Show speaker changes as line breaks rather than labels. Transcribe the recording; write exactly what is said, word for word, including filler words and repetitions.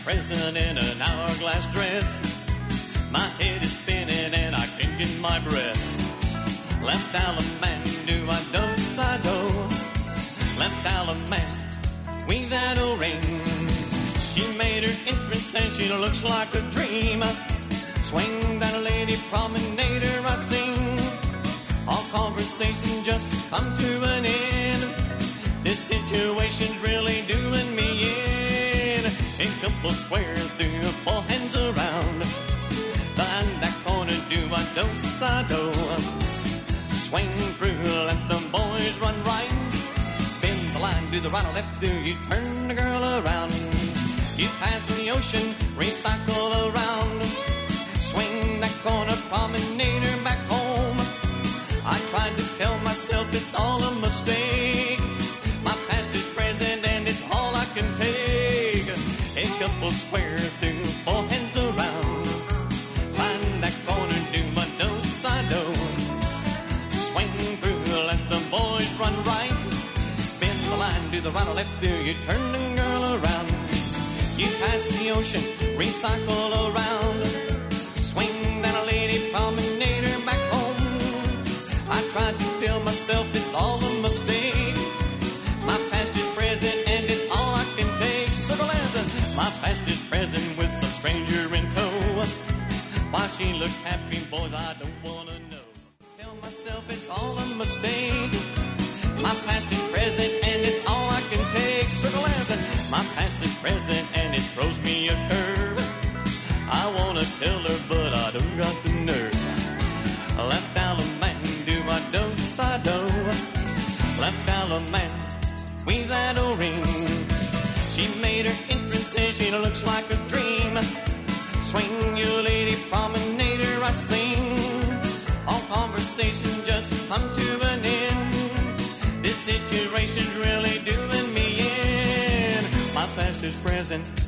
present in an hourglass dress. My head is spinning and I can't get my breath. Left Allemande, do I do, I do. Left Allemande, weave that old ring. She made her entrance and she looks like a dream. Swing that lady promenader, I sing. All conversation just come to an end. This situation's really doing me in. A couple square through, four hands around. Behind that corner, do I do, I do. Swing through, let the boys run right. Bend the line, do the right or left, do you turn the girl around. You pass the ocean, recycle around. Swing that corner, promenader back home. I tried to tell myself it's all a mistake. My past is present and it's all I can take. A couple square through, four hands around. Find that corner, do my do-si-do. Swing through, let the boys run right. Bend the line, do the right or left, do you turn the girl around. You pass the ocean, recycle around. Swing that lady promenader back home. I tried to tell myself it's all a mistake. My past is present and it's all I can take. Circle as my past is present with some stranger in tow. Why she looks happy, boys, I don't wanna know. Tell myself it's all a mistake. My past is present and it's all I can take. Circle as my past is present and it throws me a curve. I wanna tell her, but I don't got the nerve. Left Allemande, do I do, I do. Left Allemande, weave that old ring. She made her entrance and she looks like a dream. Swing you lady promenader, I sing. All conversation just come to an end. This situation's really doing me in. My past is present